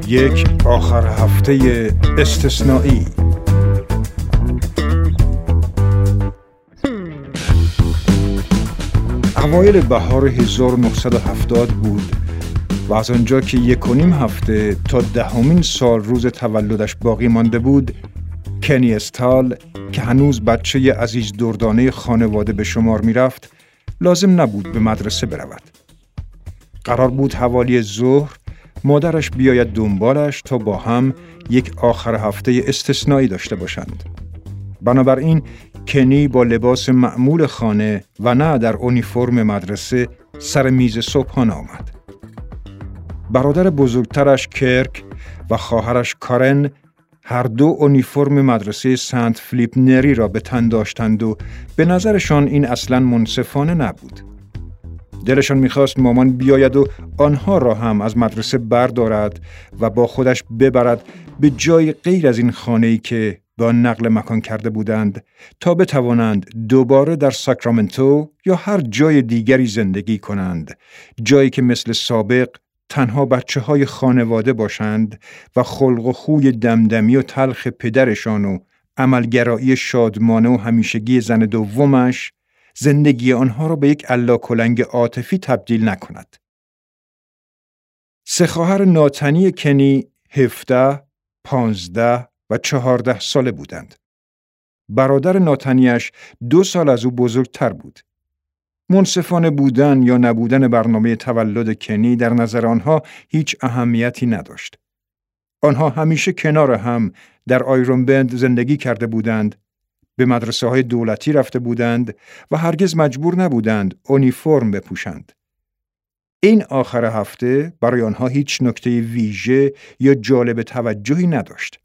یک آخر هفته استثنایی. اوایل بهار 1970 بود و از آنجا که 1.5 هفته تا 10مین سال روز تولدش باقی مانده بود، کنی استال که هنوز بچه عزیز دردانه خانواده به شمار می رفت، لازم نبود به مدرسه برود. قرار بود حوالی ظهر مادرش بیاید دنبالش تا با هم یک آخر هفته استثنایی داشته باشند. بنابراین کنی با لباس معمول خانه و نه در اونیفرم مدرسه سر میز صبحانه آمد. برادر بزرگترش کرک و خواهرش کارن هر دو اونیفرم مدرسه سنت فیلیپ نری را به تن داشتند و به نظرشان این اصلاً منصفانه نبود. دلشان می‌خواست مامان بیاید و آنها را هم از مدرسه بردارد و با خودش ببرد به جای غیر از این خانه‌ای که به آن نقل مکان کرده بودند تا بتوانند دوباره در ساکرامنتو یا هر جای دیگری زندگی کنند، جایی که مثل سابق تنها بچه‌های خانواده باشند و خلق و خوی دمدمی و تلخ پدرشان و عملگرایی شادمانه و همیشگی زن دومش زندگی آنها را به یک الاکلنگ عاطفی تبدیل نکند. 3 خواهر ناتنی کنی 17، 15 و 14 ساله بودند. برادر ناتنیش 2 سال از او بزرگتر بود. منصفانه بودن یا نبودن برنامه تولد کنی در نظر آنها هیچ اهمیتی نداشت. آنها همیشه کنار هم در آیرون بند زندگی کرده بودند، به مدرسه‌های دولتی رفته بودند و هرگز مجبور نبودند اونیفرم بپوشند. این آخر هفته برای آنها هیچ نکته ویژه یا جالب توجهی نداشت.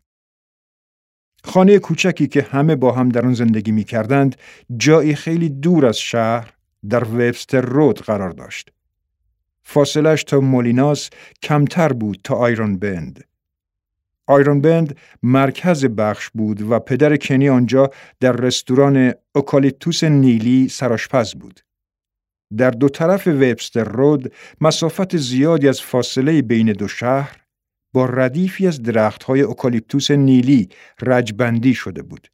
خانه کوچکی که همه با هم در آن زندگی می‌کردند، جایی خیلی دور از شهر در وبستر رود قرار داشت. فاصلش تا مولیناس کمتر بود تا آیرون بند. آیرون بند مرکز بخش بود و پدر کنی آنجا در رستوران اوکالیپتوس نیلی سرآشپز بود. در 2 طرف وبستر رود مسافت زیادی از فاصله بین 2 شهر با ردیفی از درخت‌های اوکالیپتوس نیلی رجبندی شده بود.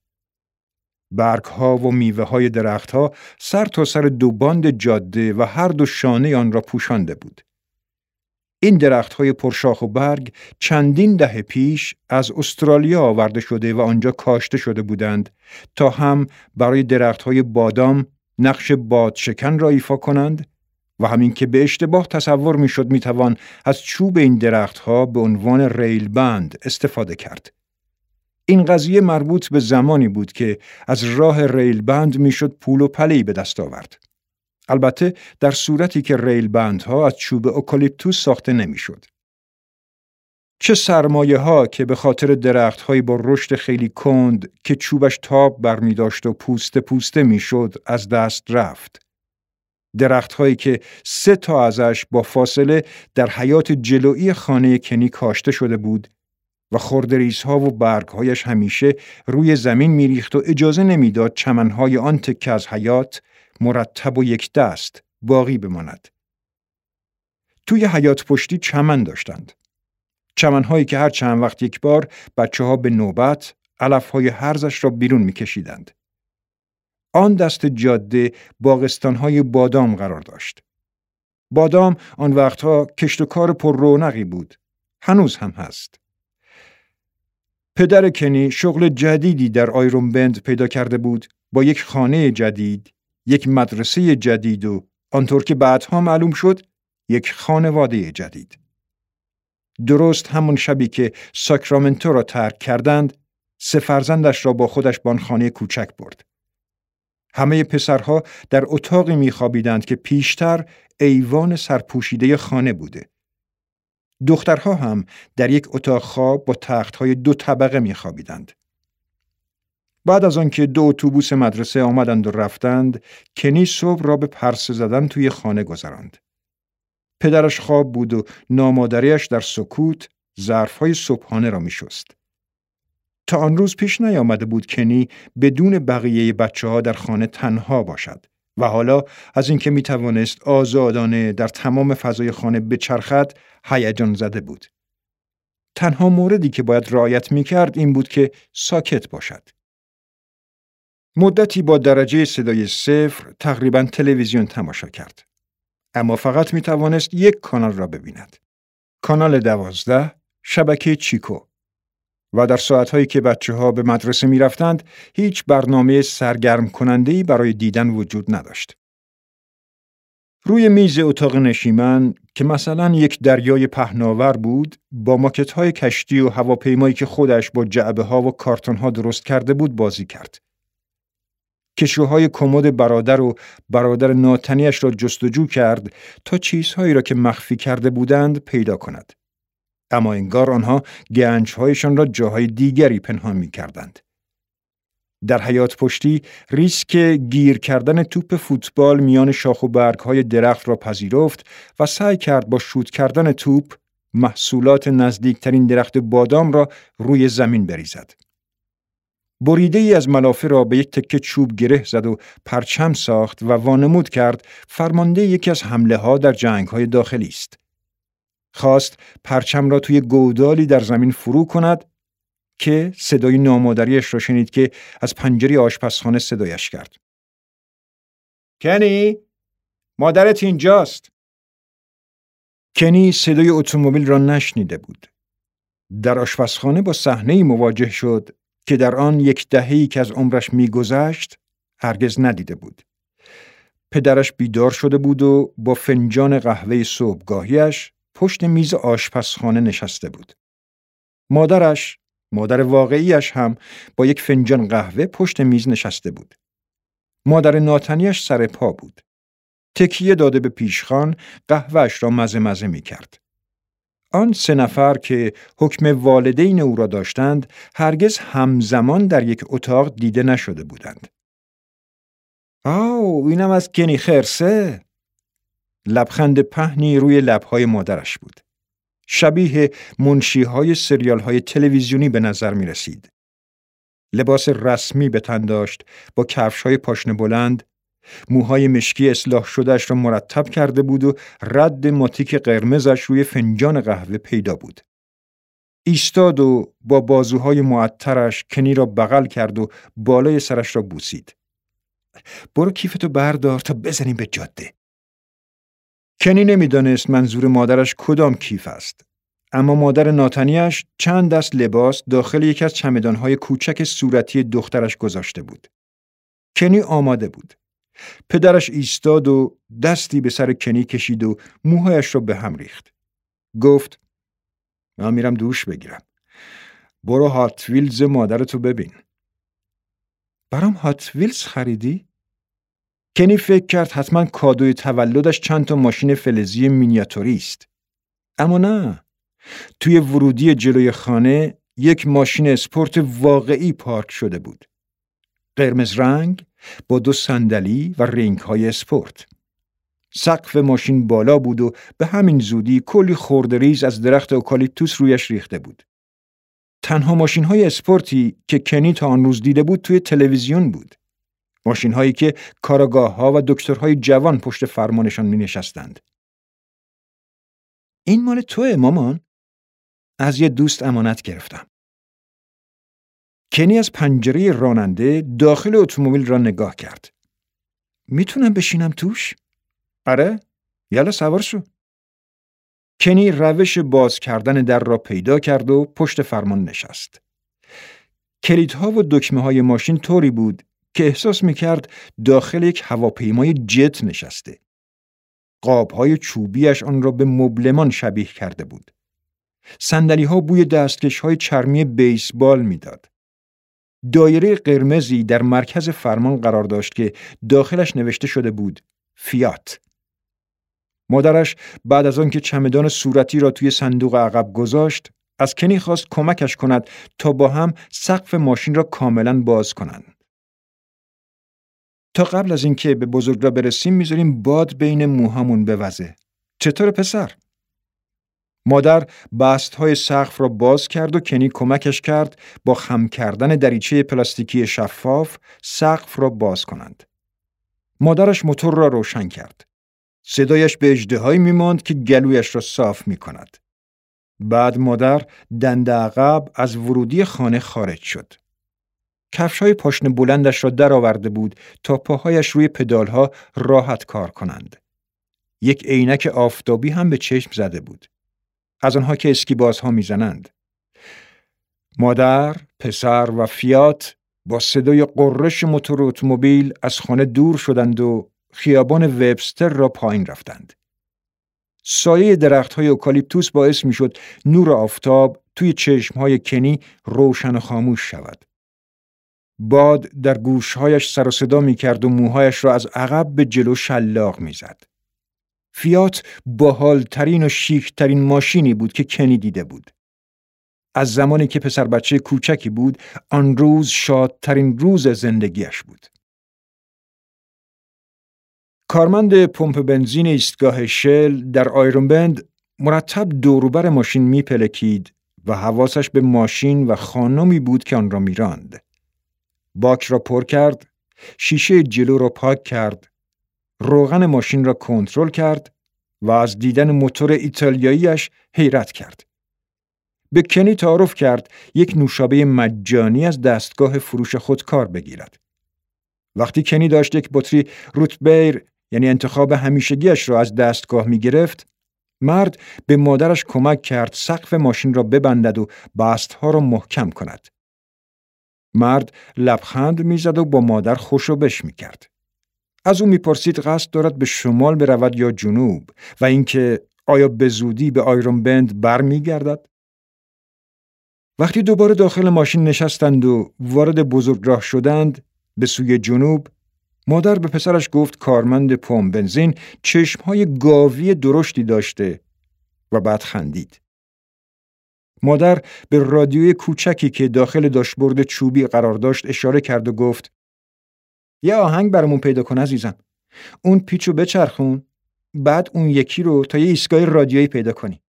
برگ‌ها و میوه‌های درخت‌ها سر تا سر 2 باند جاده و هر 2 شانه آن را پوشانده بود. این درخت‌های پرشاخ و برگ چندین دهه پیش از استرالیا آورده شده و آنجا کاشته شده بودند تا هم برای درخت‌های بادام نقش بادشکن را ایفا کنند و همین که به اشتباه تصور می‌شد می‌توان از چوب این درخت‌ها به عنوان ریل بند استفاده کرد. این قضیه مربوط به زمانی بود که از راه ریل بند می‌شد پول و پله‌ای به دست آورد. البته در صورتی که ریل بندها از چوب اوکالیپتوس ساخته نمی‌شد. چه سرمایه‌ها که به خاطر درخت‌های با رشد خیلی کند که چوبش تاب برمی‌داشت و پوسته پوسته می‌شد از دست رفت. درخت‌هایی که 3 تا ازش با فاصله در حیاط جلویی خانه کنی کاشته شده بود و خردریزها و برگ‌هایش همیشه روی زمین می‌ریخت و اجازه نمی‌داد چمن‌های آن تکه از حیاط مرتب و یک دست باقی بماند. توی حیاط پشتی چمن داشتند. چمن‌هایی که هر چند وقت یک بار بچه‌ها به نوبت علف‌های هرزش را بیرون می‌کشیدند. آن دست جاده باغستان‌های بادام قرار داشت. بادام آن وقتها کشت و کار پر رونقی بود. هنوز هم هست. پدر کنی شغل جدیدی در آیرون بند پیدا کرده بود با یک خانه جدید، یک مدرسه جدید و آنطور که بعدها معلوم شد یک خانواده جدید. درست همون شبی که ساکرامنتو را ترک کردند، 3 فرزندش را با خودش به آن خانه کوچک برد. همه پسرها در اتاقی می‌خوابیدند که پیشتر ایوان سرپوشیده خانه بوده. دخترها هم در یک اتاق خواب با تخت‌های 2 طبقه می‌خوابیدند. بعد از آنکه 2 اتوبوس مدرسه آمدند و رفتند، کنی صبح را به پرسه زدن توی خانه گذراند. پدرش خواب بود و نامادریش در سکوت ظرف‌های صبحانه را می‌شست. تا آن روز پیش نیامده بود کنی بدون بقیه بچه‌ها در خانه تنها باشد و حالا از اینکه می‌توانست آزادانه در تمام فضای خانه بچرخد هیجان زده بود. تنها موردی که باید رعایت می‌کرد این بود که ساکت باشد. مدتی با درجه صدای 0 تقریباً تلویزیون تماشا کرد. اما فقط می‌توانست یک کانال را ببیند. کانال 12 شبکه چیکو. و در ساعت‌هایی که بچه‌ها به مدرسه می‌رفتند، هیچ برنامه سرگرم کننده‌ای برای دیدن وجود نداشت. روی میز اتاق نشیمن که مثلا یک دریای پهناور بود، با ماکت‌های کشتی و هواپیمایی که خودش با جعبه‌ها و کارتون‌ها درست کرده بود بازی کرد. کشوهای کمد برادر و برادر ناتنیش را جستجو کرد تا چیزهایی را که مخفی کرده بودند پیدا کند. اما انگار آنها گنج‌هایشان را جاهای دیگری پنهان می‌کردند. در حیاط پشتی ریسک گیر کردن توپ فوتبال میان شاخ و برگ‌های درخت را پذیرفت و سعی کرد با شوت کردن توپ محصولات نزدیکترین درخت بادام را روی زمین بریزد. بریده ای از ملافه را به یک تکه چوب گره زد و پرچم ساخت و وانمود کرد فرمانده یکی از حمله‌ها در جنگ‌های داخلی است. خواست پرچم را توی گودالی در زمین فرو کند که صدای نامادریش را شنید که از پنجره آشپزخانه صدایش کرد. کنی؟ مادرت اینجاست. کنی صدای اتومبیل را نشنیده بود. در آشپزخانه با صحنه‌ای مواجه شد که در آن یک دهه‌ای که از عمرش می‌گذشت هرگز ندیده بود. پدرش بیدار شده بود و با فنجان قهوه صبحگاهیش پشت میز آشپزخانه نشسته بود. مادر واقعیش هم با یک فنجان قهوه پشت میز نشسته بود. مادر ناتنیش سر پا بود. تکیه داده به پیشخوان قهوه‌اش را مزه می کرد. آن 3 نفر که حکم والدین او را داشتند هرگز همزمان در یک اتاق دیده نشده بودند. اینم از کنی خرسه. لبخند پهنی روی لب‌های مادرش بود. شبیه منشی‌های سریال‌های تلویزیونی به نظر می رسید. لباس رسمی به تن داشت با کفش‌های پاشنه بلند، موهای مشکی اصلاح شده‌اش را مرتب کرده بود و رد ماتیک قرمزش روی فنجان قهوه پیدا بود. ایستاد و با بازوهای معطرش کنی را بغل کرد و بالای سرش را بوسید. برو کیفتو بردار تا بزنیم به جاده. کنی نمیدانست منظور مادرش کدام کیف است. اما مادر ناتنیش چند دست لباس داخل یکی از چمدان‌های کوچک صورتی دخترش گذاشته بود. کنی آماده بود. پدرش ایستاد و دستی به سر کنی کشید و موهایش را به هم ریخت. گفت: من میرم دوش بگیرم. برو هات ویلز مادرتو ببین. برام هات ویلز خریدی؟ کنی فکر کرد حتما کادوی تولدش چند تا ماشین فلزی مینیاتوری است. اما نه. توی ورودی جلوی خانه یک ماشین اسپورت واقعی پارک شده بود. قرمز رنگ با 2 صندلی و رینگ‌های اسپورت. سقف ماشین بالا بود و به همین زودی کلی خردریز از درخت اوکالیپتوس رویش ریخته بود. تنها ماشین‌های اسپورتی که کنی تا آن روز دیده بود توی تلویزیون بود. ماشین‌هایی که کاراگاه‌ها و دکترهای جوان پشت فرمانشان می‌نشستند. این مال توئه مامان؟ از یه دوست امانت گرفتم. کنی از پنجره راننده داخل اتومبیل را نگاه کرد. میتونم بشینم توش؟ آره، یالا سوار شو. کنی روش باز کردن در را پیدا کرد و پشت فرمان نشست. کلیدها و دکمه‌های ماشین طوری بود که احساس میکرد داخل یک هواپیمای جت نشسته. قاب‌های چوبیش آن را به مبلمان شبیه کرده بود. صندلی‌ها بوی دستکش‌های چرمی بیسبال میداد. دایره قرمزی در مرکز فرمان قرار داشت که داخلش نوشته شده بود فیات. مادرش بعد از آن که چمدان صورتی را توی صندوق عقب گذاشت، از کنی خواست کمکش کند تا با هم سقف ماشین را کاملاً باز کنند. تا قبل از اینکه به بزرگراه برسیم میذاریم باد بین موهامون بوزه. چطور پسر؟ مادر بستهای سقف را باز کرد و کنی کمکش کرد با خم کردن دریچه پلاستیکی شفاف سقف را باز کنند. مادرش موتور را روشن کرد. صدایش به اژدهایی میماند که گلویش را صاف میکند. بعد مادر دنده عقب از ورودی خانه خارج شد. کفش‌های پاشنه بلندش را درآورده بود تا پاهایش روی پدال‌ها راحت کار کنند. یک عینک آفتابی هم به چشم زده بود. از آنها که اسکیبازها میزنند. مادر، پسر و فیات با صدای قررش موتور اتومبیل از خانه دور شدند و خیابان وبستر را پایین رفتند. سایه درخت‌های اوکالیپتوس باعث می‌شد نور آفتاب توی چشم‌های کنی روشن و خاموش شود. باد در گوش‌هایش سر و صدا می‌کرد و موهایش را از عقب به جلو شلاق می‌زد. فیات باحال‌ترین و شیک‌ترین ماشینی بود که کنی دیده بود. از زمانی که پسر بچه کوچکی بود، آن روز شادترین روز زندگیش بود. کارمند پمپ بنزین ایستگاه شل در آیرون بند مرتب دوروبر ماشین میپلکید و حواسش به ماشین و خانمی بود که آن را میراند. باک را پر کرد، شیشه جلو را پاک کرد، روغن ماشین را کنترل کرد و از دیدن موتور ایتالیاییش حیرت کرد. به کنی تعارف کرد یک نوشابه مجانی از دستگاه فروش خودکار بگیرد. وقتی کنی داشت یک بطری روتبیر یعنی انتخاب همیشگیش را از دستگاه می گرفت، مرد به مادرش کمک کرد سقف ماشین را ببندد و بستها را محکم کند. مرد لبخند می زد و با مادر خوشوبش می کرد. از او می پرسید قصد دارد به شمال برود یا جنوب و اینکه آیا به زودی به آیرون بند بر می گردد؟ وقتی دوباره داخل ماشین نشستند و وارد بزرگراه شدند به سوی جنوب، مادر به پسرش گفت کارمند پمپ بنزین چشمهای گاوی درشتی داشته و بعد خندید. مادر به رادیوی کوچکی که داخل داشبورد چوبی قرار داشت اشاره کرد و گفت یه آهنگ برامون پیدا کن عزیزم. اون پیچو بچرخون، بعد اون یکی رو تا یه ایستگاه رادیویی پیدا کنی.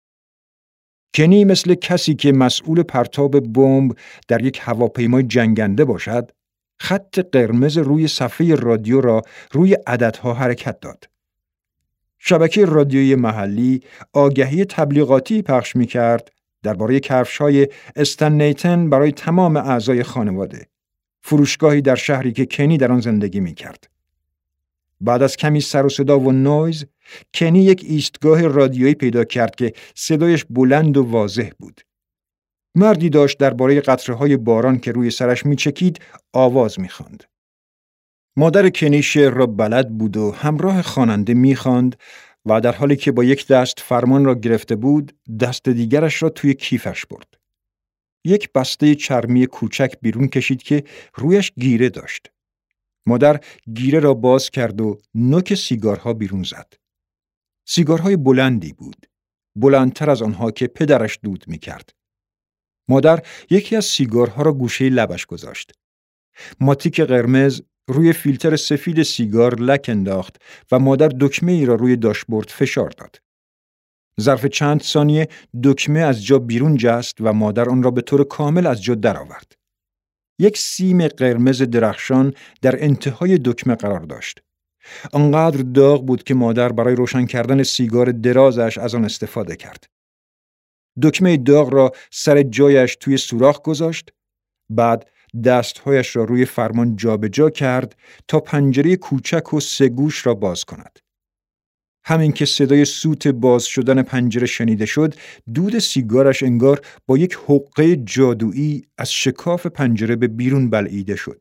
کنی مثل کسی که مسئول پرتاب بمب در یک هواپیمای جنگنده باشد، خط قرمز روی صفحه رادیو را روی عددها حرکت داد. شبکه رادیویی محلی آگهی تبلیغاتی پخش می‌کرد درباره کفش‌های استن نیتن برای تمام اعضای خانواده. فروشگاهی در شهری که کنی در آن زندگی می‌کرد. بعد از کمی سر و صدا و نویز، کنی یک ایستگاه رادیویی پیدا کرد که صدایش بلند و واضح بود. مردی داشت درباره قطره‌های باران که روی سرش می‌چکید آواز می‌خواند. مادر کنی شعر را بلد بود و همراه خواننده می‌خواند و در حالی که با یک دست فرمان را گرفته بود، دست دیگرش را توی کیفش برد. یک بسته چرمی کوچک بیرون کشید که رویش گیره داشت. مادر گیره را باز کرد و نوک سیگارها بیرون زد. سیگارهای بلندی بود. بلندتر از آنها که پدرش دود می‌کرد. مادر یکی از سیگارها را گوشه لبش گذاشت. ماتیک قرمز روی فیلتر سفید سیگار لک انداخت و مادر دکمه ای را روی داشبورد فشار داد. ظرف چند ثانیه دکمه از جا بیرون جست و مادر آن را به طور کامل از جا درآورد. یک سیم قرمز درخشان در انتهای دکمه قرار داشت. آنقدر داغ بود که مادر برای روشن کردن سیگار درازش از آن استفاده کرد. دکمه داغ را سر جایش توی سوراخ گذاشت، بعد دستهایش را روی فرمان جابجا کرد تا پنجره کوچک و سه گوش را باز کند. همین که صدای سوت باز شدن پنجره شنیده شد، دود سیگارش انگار با یک حقه جادویی از شکاف پنجره به بیرون بلعیده شد.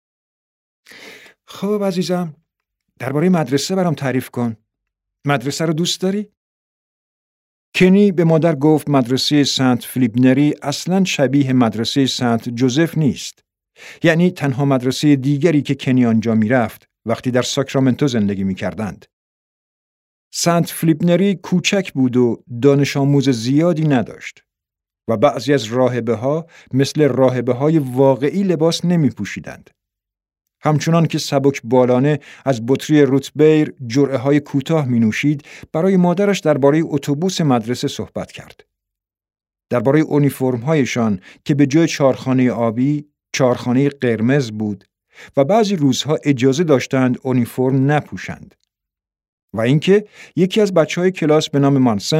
خب عزیزم، درباره مدرسه برام تعریف کن. مدرسه رو دوست داری؟ کنی به مادر گفت مدرسه سنت فیلیپ نری اصلاً شبیه مدرسه سنت جوزف نیست. یعنی تنها مدرسه دیگری که کنی آنجا میرفت وقتی در ساکرامنتو زندگی میکردند. سنت فیلیپ نری کوچک بود و دانش آموز زیادی نداشت و بعضی از راهبه‌ها مثل راهبه‌های واقعی لباس نمی‌پوشیدند. همچنان که سبک بالانه از بطری روتبیر جرعه‌های کوتاه می‌نوشید، برای مادرش درباره اتوبوس مدرسه صحبت کرد. درباره اونیفرم‌هایشان که به جای چهارخانه آبی، چهارخانه قرمز بود و بعضی روزها اجازه داشتند اونیفرم نپوشند. و اینکه یکی از بچه‌های کلاس به نام مانسن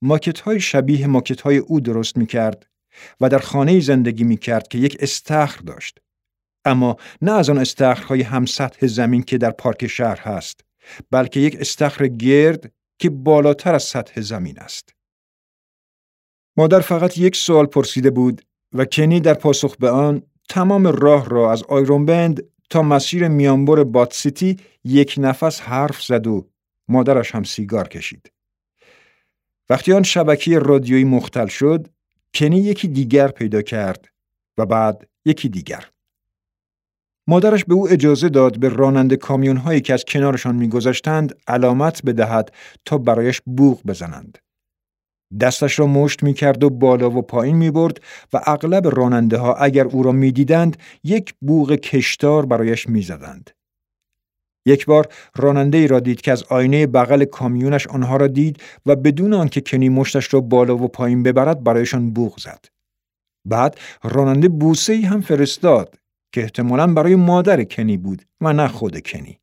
ماکت‌های شبیه ماکت‌های او درست می‌کرد و در خانه‌ای زندگی می‌کرد که یک استخر داشت. اما نه از آن استخرهای هم سطح زمین که در پارک شهر هست، بلکه یک استخر گرد که بالاتر از سطح زمین است. مادر فقط یک سوال پرسیده بود و کنی در پاسخ به آن تمام راه را از آیرون بند تا مسیر میانبر بات سیتی یک نفس حرف زد و مادرش هم سیگار کشید. وقتی آن شبکه رادیویی مختل شد، کنی یکی دیگر پیدا کرد و بعد یکی دیگر. مادرش به او اجازه داد به راننده کامیون‌هایی که از کنارشان می‌گذشتند علامت بدهد تا برایش بوق بزنند. دستش را مشت می‌کرد و بالا و پایین می‌برد و اغلب راننده‌ها اگر او را می‌دیدند یک بوق کشدار برایش می‌زدند. یک بار راننده‌ای را دید که از آینه بغل کامیونش آنها را دید و بدون آنکه کنی مشتش را بالا و پایین ببرد برایشان بوق زد. بعد راننده بوسه‌ای هم فرستاد که احتمالاً برای مادر کنی بود و نه خود کنی.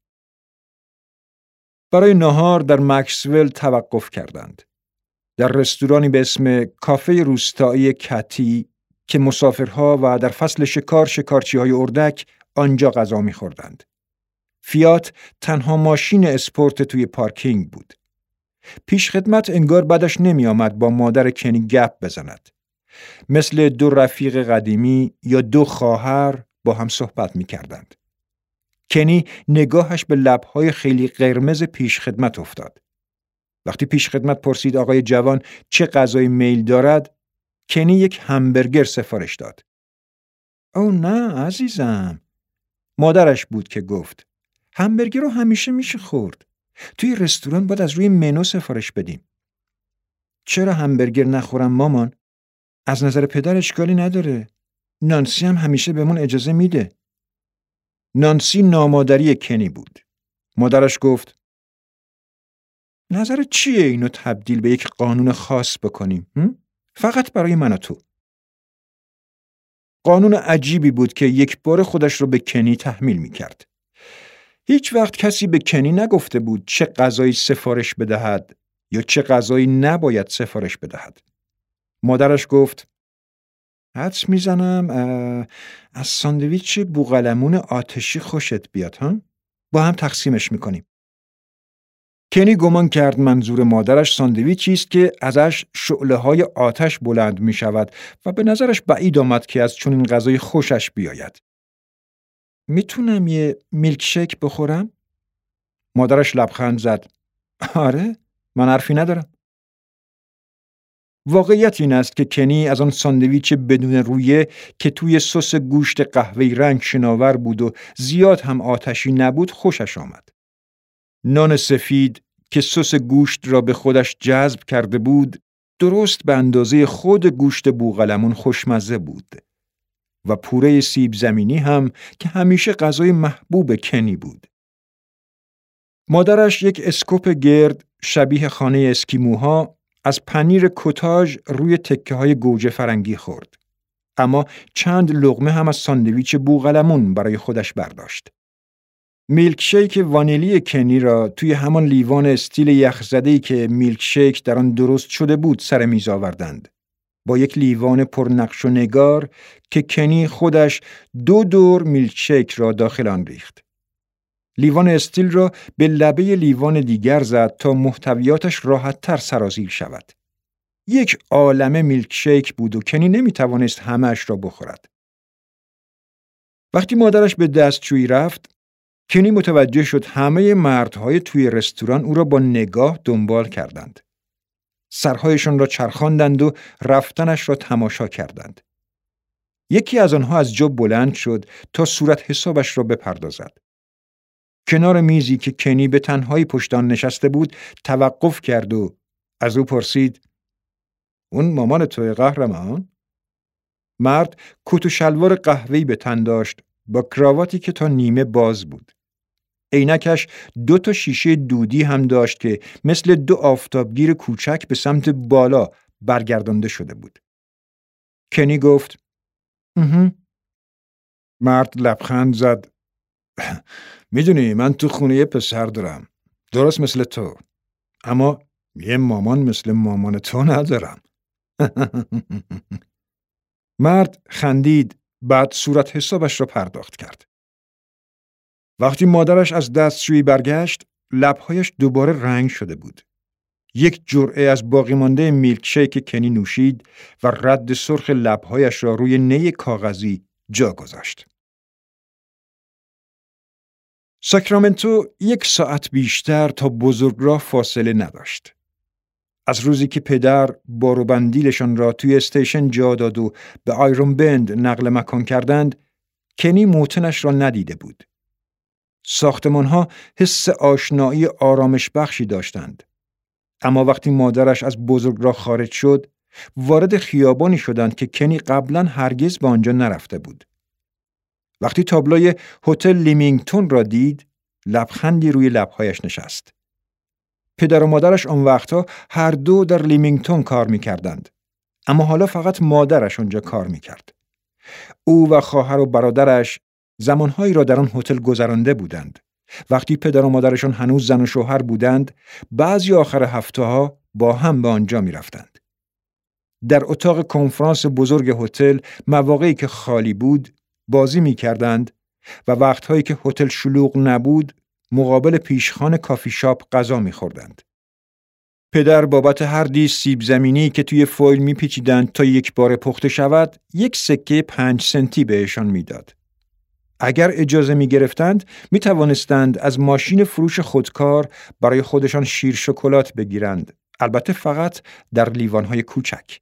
برای نهار در مکسول توقف کردند. در رستورانی به اسم کافه روستایی کتی که مسافرها و در فصل شکار شکارچی‌های اردک آنجا غذا می‌خوردند. فیات تنها ماشین اسپورت توی پارکینگ بود. پیشخدمت انگار بعدش نمی آمد با مادر کنی گپ بزند. مثل دو رفیق قدیمی یا دو خواهر با هم صحبت می کردند. کنی نگاهش به لب‌های خیلی قرمز پیشخدمت افتاد. وقتی پیشخدمت پرسید آقای جوان چه غذایی میل دارد، کنی یک همبرگر سفارش داد. او نه عزیزم. مادرش بود که گفت همبرگر رو همیشه میشه خورد. توی رستوران باید از روی منو سفارش بدیم. چرا همبرگر نخورم مامان؟ از نظر پدر اشکالی نداره. نانسی هم همیشه بهمون اجازه میده. نانسی نامادری کنی بود. مادرش گفت نظر چیه اینو تبدیل به یک قانون خاص بکنیم؟ فقط برای من و تو. قانون عجیبی بود که یک بار خودش رو به کنی تحمیل میکرد. هیچ وقت کسی به کنی نگفته بود چه غذایی سفارش بدهد یا چه غذایی نباید سفارش بدهد. مادرش گفت حدس میزنم از ساندویچ بوقلمون آتشی خوشت بیاد ها؟ با هم تقسیمش میکنیم. کنی گمان کرد منظور مادرش ساندویچی است که ازش شعله‌های آتش بلند میشود و به نظرش بعید آمد که از چنین غذای خوشش بیاید. میتونم یه میلکشیک بخورم؟ مادرش لبخند زد. آره، من حرفی ندارم. واقعیت این است که کنی از آن ساندویچ بدون رویه که توی سس گوشت قهوه‌ای رنگ شناور بود و زیاد هم آتشی نبود خوشش آمد. نان سفید که سس گوشت را به خودش جذب کرده بود درست به اندازه خود گوشت بوقلمون خوشمزه بود و پوره سیب زمینی هم که همیشه غذای محبوب کنی بود. مادرش یک اسکوپ گرد شبیه خانه اسکیموها از پنیر کتاژ روی تکه‌های گوجه فرنگی خورد. اما چند لقمه هم از ساندویچ بوقلمون برای خودش برداشت. میلکشیک وانیلی کنی را توی همان لیوان استیل یخزده‌ای که میلکشیک در آن درست شده بود سر میز آوردند. با یک لیوان پرنقش و نگار که کنی خودش 2 دور میلکشیک را داخل آن ریخت. لیوان استیل را به لبه لیوان دیگر زد تا محتویاتش راحت‌تر سرازیر شود. یک عالمه میلکشیک بود و کنی نمی‌توانست همه‌اش را بخورد. وقتی مادرش به دستشویی رفت، کنی متوجه شد همه مردهای توی رستوران او را با نگاه دنبال کردند. سرهایشان را چرخاندند و رفتنش را تماشا کردند. یکی از آنها از جا بلند شد تا صورت حسابش را بپردازد. کنار میزی که کنی به تنهایی پشت آن نشسته بود توقف کرد و از او پرسید اون مامان توی قهرمان؟ مرد کت و شلوار قهوه‌ای به تن داشت با کراواتی که تا نیمه باز بود. عینکش 2 تا شیشه دودی هم داشت که مثل 2 آفتابگیر کوچک به سمت بالا برگردانده شده بود. کنی گفت مرد لبخند زد. میدونی من تو خونه یه پسر دارم. درست مثل تو. اما یه مامان مثل مامان تو ندارم. مرد خندید، بعد صورت حسابش را پرداخت کرد. وقتی مادرش از دستشویی برگشت، لبهایش دوباره رنگ شده بود. یک جرعه از باقی مانده میلکشیک کنی نوشید و رد سرخ لبهایش را روی نی کاغذی جا گذاشت. ساکرامنتو 1 ساعت بیشتر تا بزرگراه فاصله نداشت. از روزی که پدر بار و بندیلشان را توی استیشن جا داد و به آیرون بند نقل مکان کردند، کنی موتنش را ندیده بود. ساختمانها حس آشنایی آرامش بخشی داشتند. اما وقتی مادرش از بزرگراه خارج شد، وارد خیابانی شدند که کنی قبلاً هرگز به آنجا نرفته بود. وقتی تابلوی هتل لیمینگتون را دید، لبخندی روی لبهایش نشست. پدر و مادرش آن وقتها هر دو در لیمینگتون کار می‌کردند، اما حالا فقط مادرش آنجا کار می‌کرد. او و خواهر و برادرش زمانهایی را در آن هتل گذرانده بودند. وقتی پدر و مادرشان هنوز زن و شوهر بودند، بعضی آخر هفته‌ها با هم به آنجا می‌رفتند. در اتاق کنفرانس بزرگ هتل، مواقعی که خالی بود، بازی می‌کردند و وقتهایی که هتل شلوغ نبود، مقابل پیشخوان کافی شاپ غذا می‌خوردند. پدر بابت هر دیس سیب زمینی که توی فویل می‌پیچیدند تا یک بار پخته شود، 1 سکه 5 سنتی بهشان میداد. اگر اجازه می‌گرفتند، می‌توانستند از ماشین فروش خودکار برای خودشان شیر شکلات بگیرند، البته فقط در لیوان‌های کوچک.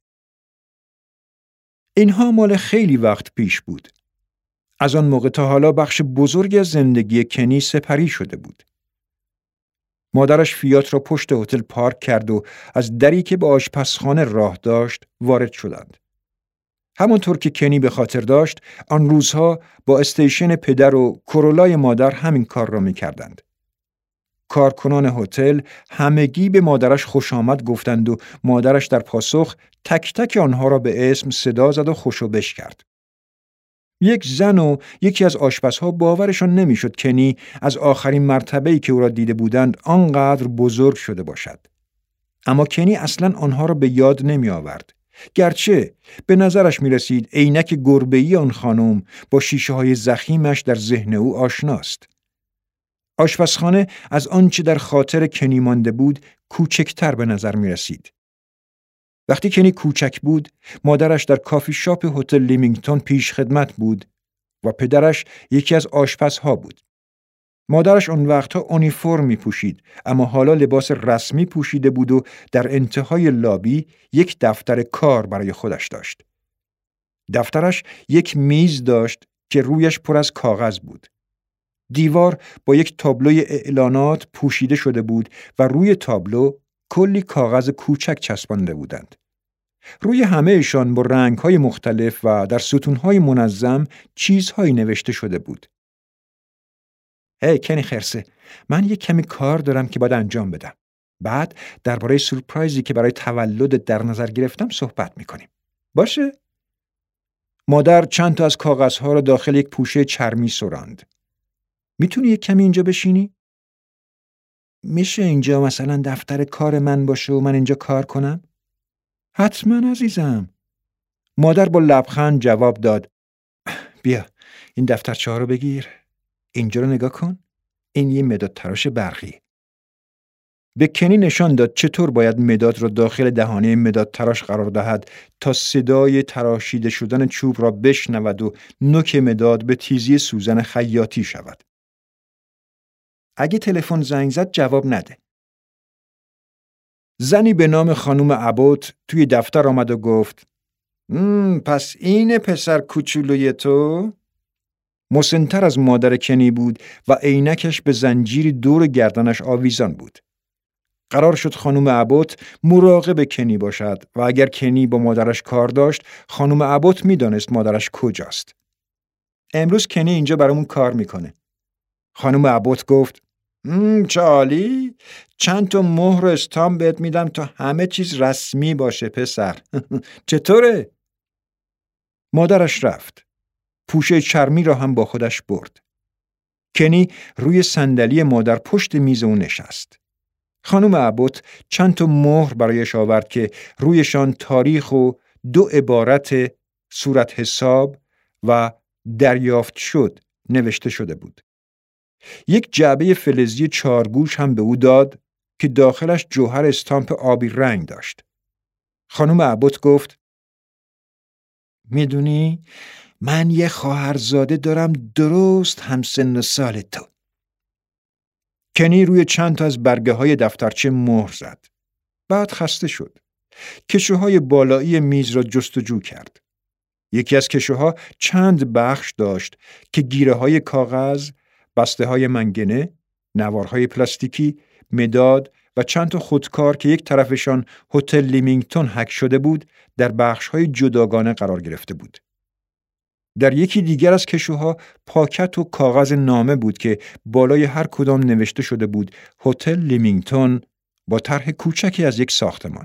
اینها مال خیلی وقت پیش بود. از آن موقع تا حالا بخش بزرگی از زندگی کنی سپری شده بود. مادرش فیات را پشت هتل پارک کرد و از دری که به آشپزخانه راه داشت وارد شدند. همانطور که کنی به خاطر داشت، آن روزها با استیشن پدر و کرولای مادر همین کار را می‌کردند. کارکنان هتل همگی به مادرش خوش آمد گفتند و مادرش در پاسخ تک تک آنها را به اسم صدا زد و خوشوبش کرد. یک زن و یکی از آشپزها باورشان نمیشد کنی از آخرین مرتبه‌ای که او را دیده بودند آنقدر بزرگ شده باشد. اما کنی اصلاً آنها را به یاد نمی آورد. گرچه به نظرش می رسید عینک گربه‌ای آن خانم با شیشه‌های ضخیمش در ذهن او آشناست. آشپزخانه از آنچه در خاطر کنی مانده بود کوچکتر به نظر می رسید. وقتی کنی کوچک بود، مادرش در کافی شاپ هتل لیمینگتون پیش خدمت بود و پدرش یکی از آشپزها بود. مادرش آن وقتها اونیفرم می پوشید، اما حالا لباس رسمی پوشیده بود و در انتهای لابی یک دفتر کار برای خودش داشت. دفترش یک میز داشت که رویش پر از کاغذ بود. دیوار با یک تابلوی اعلانات پوشیده شده بود و روی تابلو کلی کاغذ کوچک چسبانده بودند. روی همه‌شان با رنگ‌های مختلف و در ستون‌های منظم چیزهایی نوشته شده بود. هی کنی خرسه، من یک کمی کار دارم که باید انجام بدم. بعد درباره سورپرایزی که برای تولدت در نظر گرفتم صحبت می‌کنیم. باشه؟ مادر چند تا از کاغذها را داخل یک پوشه چرمی سراند. میتونی یک کمی اینجا بشینی؟ میشه اینجا مثلا دفتر کار من باشه و من اینجا کار کنم؟ حتما عزیزم. مادر با لبخند جواب داد. بیا این دفترچه‌ها رو بگیر. اینجا رو نگاه کن. این یه مداد تراش برقی. به کنی نشان داد چطور باید مداد را داخل دهانه مداد تراش قرار دهد تا صدای تراشیده شدن چوب را بشنود و نوک مداد به تیزی سوزن خیاطی شود. اگه تلفن زنگ زد جواب نده. زنی به نام خانم ابوت توی دفتر آمد و گفت پس این پسر کوچولوی تو؟ مسن‌تر از مادر کنی بود و عینکش به زنجیری دور گردنش آویزان بود. قرار شد خانم ابوت مراقب کنی باشد و اگر کنی با مادرش کار داشت، خانم ابوت می‌دانست مادرش کجاست. امروز کنی اینجا برامون کار میکنه. خانم ابوت گفت چه عالی، چند تا مهر و استام بهت میدم تا همه چیز رسمی باشه پسر. چطوره؟ مادرش رفت. پوشه چرمی را هم با خودش برد. کنی روی صندلی مادر پشت میز اون نشست. خانم ابوت چند تا مهر برایش آورد که رویشان تاریخ و 2 عبارت صورت حساب و دریافت شد نوشته شده بود. یک جعبه فلزی 4 گوش هم به او داد که داخلش جوهر استامپ آبی رنگ داشت. خانم ابوت گفت: میدونی من یه خواهرزاده دارم درست همسن و سال تو. کنی روی چند تا از برگه های دفترچه مهر زد. بعد خسته شد. کشوهای بالایی میز را جستجو کرد. یکی از کشوها چند بخش داشت که گیره های کاغذ، بسته های منگنه، نوارهای پلاستیکی، مداد و چند تا خودکار که یک طرفشان هتل لیمینگتون حک شده بود در بخش‌های جداگانه قرار گرفته بود. در یکی دیگر از کشوها پاکت و کاغذ نامه بود که بالای هر کدام نوشته شده بود هتل لیمینگتون با طرح کوچکی از یک ساختمان.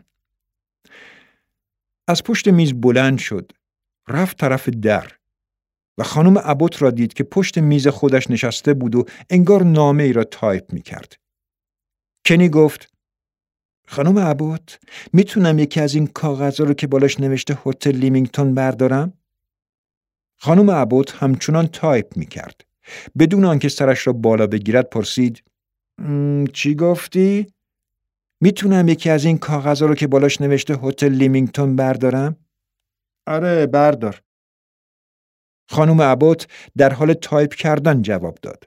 از پشت میز بلند شد، رفت طرف در و خانم ابوت را دید که پشت میز خودش نشسته بود و انگار نامه ای را تایپ می کرد. کنی گفت: خانم ابوت، میتونم یکی از این کاغذها رو که بالاش نوشته هتل لیمینگتون بردارم؟ خانم ابوت همچنان تایپ می کرد. بدون آنکه سرش را بالا بگیرد پرسید: چی گفتی؟ میتونم یکی از این کاغذها رو که بالاش نوشته هتل لیمینگتون بردارم؟ آره، بردار. خانم ابوت در حال تایپ کردن جواب داد.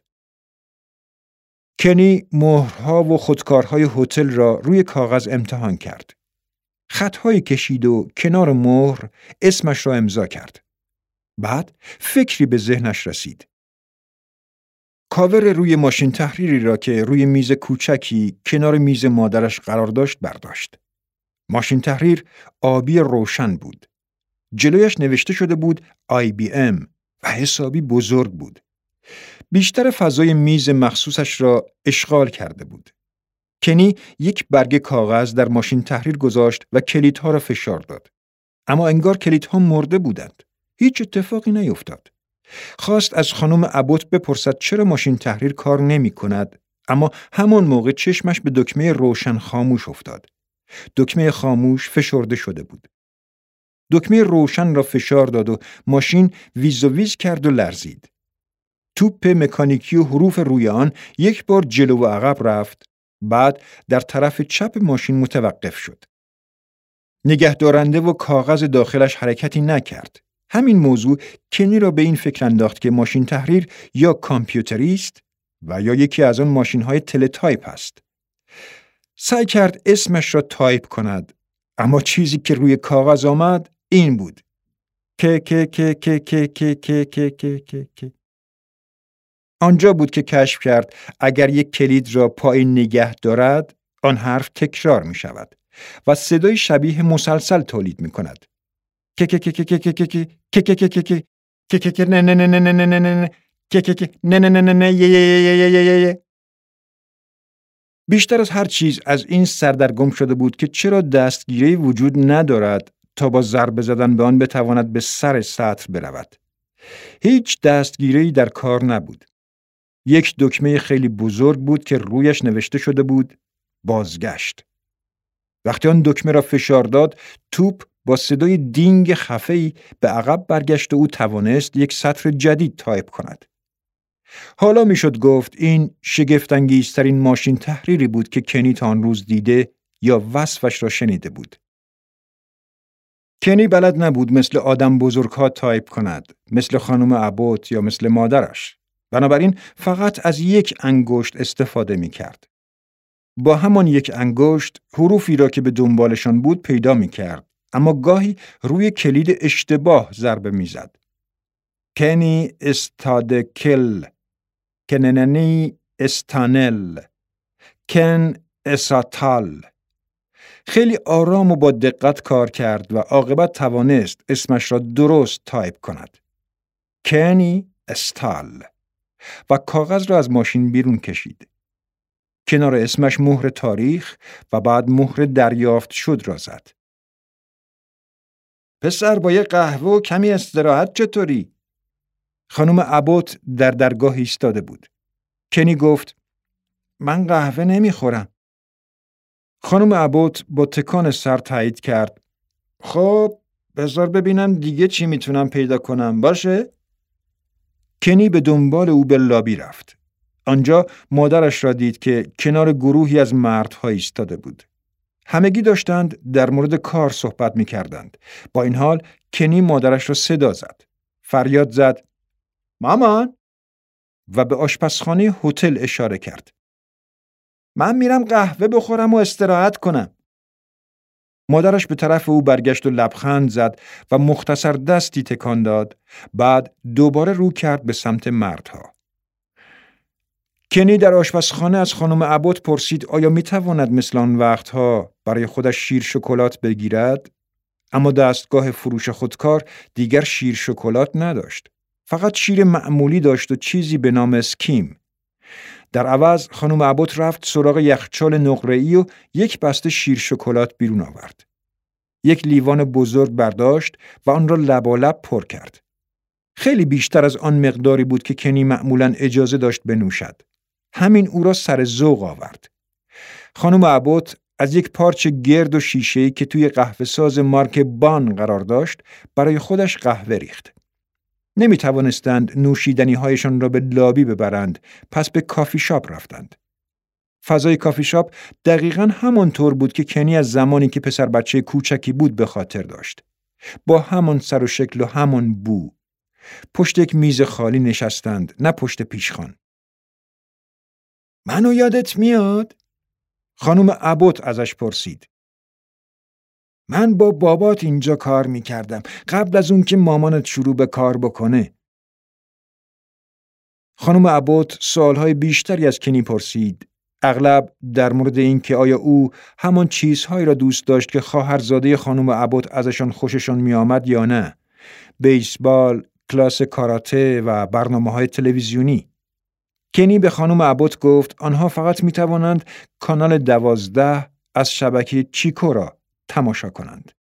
کنی مهرها و خودکارهای هتل را روی کاغذ امتحان کرد. خطهایی کشید و کنار مهر اسمش را امضا کرد. بعد فکری به ذهنش رسید. کاور روی ماشین تحریری را که روی میز کوچکی کنار میز مادرش قرار داشت برداشت. ماشین تحریر آبی روشن بود. جلویش نوشته شده بود IBM و حسابی بزرگ بود. بیشتر فضای میز مخصوصش را اشغال کرده بود. کنی یک برگه کاغذ در ماشین تحریر گذاشت و کلیدها را فشار داد. اما انگار کلیدها مرده بودند. هیچ اتفاقی نیفتاد. خواست از خانم ابوت بپرسد چرا ماشین تحریر کار نمی کند، اما همان موقع چشمش به دکمه روشن خاموش افتاد. دکمه خاموش فشرده شده بود. دکمه روشن را فشار داد و ماشین ویز و ویز کرد و لرزید. توپ مکانیکی و حروف روی آن یک بار جلو و عقب رفت، بعد در طرف چپ ماشین متوقف شد. نگهدارنده و کاغذ داخلش حرکتی نکرد. همین موضوع کنی را به این فکر انداخت که ماشین تحریر یا کامپیوتری است و یا یکی از آن ماشین‌های تلتایپ است. سعی کرد اسمش را تایپ کند، اما چیزی که روی کاغذ آمد این بود: که. آنجا بود که کشف کرد اگر یک کلید را پایین نگه دارد، آن حرف تکرار می شود و صدای شبیه مسلسل تولید می کند. بیشتر از هر چیز از این سردرگم شده بود که چرا دستگیری وجود ندارد تا با ضربه زدن به آن بتواند به سر سطر برود. هیچ دستگیری در کار نبود. یک دکمه خیلی بزرگ بود که رویش نوشته شده بود بازگشت. وقتی آن دکمه را فشار داد، توپ با صدای دینگ خفه‌ای به عقب برگشت و او توانست یک سطر جدید تایپ کند. حالا میشد گفت این شگفت‌انگیزترین ماشین تحریری بود که کنی تا آن روز دیده یا وصفش را شنیده بود. کنی بلد نبود مثل آدم بزرگها تایپ کند، مثل خانم ابوت یا مثل مادرش. بنابراین فقط از یک انگشت استفاده می کرد. با همان یک انگشت حروفی را که به دنبالشان بود پیدا می کرد، اما گاهی روی کلید اشتباه ضربه می زد. کنی استادکل، کنننی استانل، کن اساتال. خیلی آرام و با دقت کار کرد و عاقبت توانست اسمش را درست تایپ کند. کنی استال. و کاغذ را از ماشین بیرون کشید. کنار اسمش مهر تاریخ و بعد مهر دریافت شد را زد. پسر با یه قهوه و کمی استراحت چطوری؟ خانم ابوت در درگاه ایستاده بود. کنی گفت: من قهوه نمیخورم. خانم ابوت با تکان سر تایید کرد. خب بذار ببینم دیگه چی میتونم پیدا کنم باشه؟ کنی به دنبال او به لابی رفت. آنجا مادرش را دید که کنار گروهی از مردها ایستاده بود. همگی داشتند در مورد کار صحبت می کردند. با این حال کنی مادرش را صدا زد. فریاد زد مامان و به آشپزخانه هتل اشاره کرد. من میرم قهوه بخورم و استراحت کنم. مادرش به طرف او برگشت و لبخند زد و مختصر دستی تکان داد. بعد دوباره رو کرد به سمت مردها. کنی در آشپزخانه از خانم ابوت پرسید آیا میتواند مثل آن وقتها برای خودش شیر شکلات بگیرد؟ اما دستگاه فروش خودکار دیگر شیر شکلات نداشت. فقط شیر معمولی داشت و چیزی به نام اسکیم. در عوض خانم ابوت رفت سراغ یخچال نقره‌ای و یک بسته شیر شکلات بیرون آورد. یک لیوان بزرگ برداشت و آن را لبالب پر کرد. خیلی بیشتر از آن مقداری بود که کنی معمولاً اجازه داشت بنوشد. همین او را سر ذوق آورد. خانم ابوت از یک پارچه گرد و شیشه‌ای که توی قهوه ساز مارک بان قرار داشت برای خودش قهوه ریخت. نمی توانستند نوشیدنی هایشان را به لابی ببرند، پس به کافی شاپ رفتند. فضای کافی شاپ دقیقاً همانطور بود که کنی از زمانی که پسر بچه کوچکی بود به خاطر داشت. با همان سر و شکل و همان بو. پشت یک میز خالی نشستند، نه پشت پیشخوان. منو یادت میاد؟ خانم ابوت ازش پرسید. من با بابات اینجا کار میکردم قبل از اون که مامانت شروع به کار بکنه. خانم ابوت سوالهای بیشتری از کنی پرسید. اغلب در مورد این که آیا او همان چیزهایی را دوست داشت که خواهرزاده خانم ابوت ازشان خوششان میآمد یا نه. بیسبال، کلاس کاراته و برنامه‌های تلویزیونی. کنی به خانم ابوت گفت آنها فقط میتوانند کانال 12 از شبکه چیکو را تماشا کنند.